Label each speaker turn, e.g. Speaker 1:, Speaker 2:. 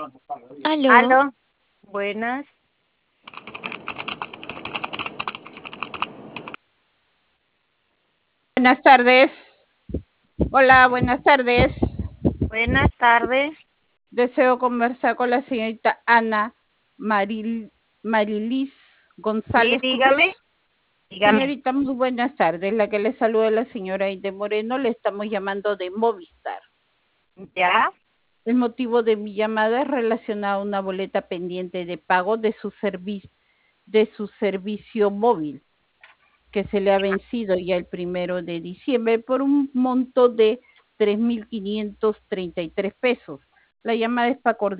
Speaker 1: Aló,
Speaker 2: Aló, buenas,
Speaker 3: Buenas tardes. Hola, buenas tardes.
Speaker 2: buenas tardes.
Speaker 3: Deseo conversar con la señorita Ana Marilis
Speaker 2: Sí,
Speaker 3: González Cruz.
Speaker 2: dígame.
Speaker 3: Señorita, muy buenas tardes. La que le saluda es la señora Aide Moreno. Le estamos llamando de Movistar.
Speaker 2: ¿Ya?
Speaker 3: El motivo de mi llamada es relacionado a una boleta pendiente de pago de su servicio móvil, que se le ha vencido ya el 1 de diciembre por un monto de 3.533 pesos. La llamada es para coordinar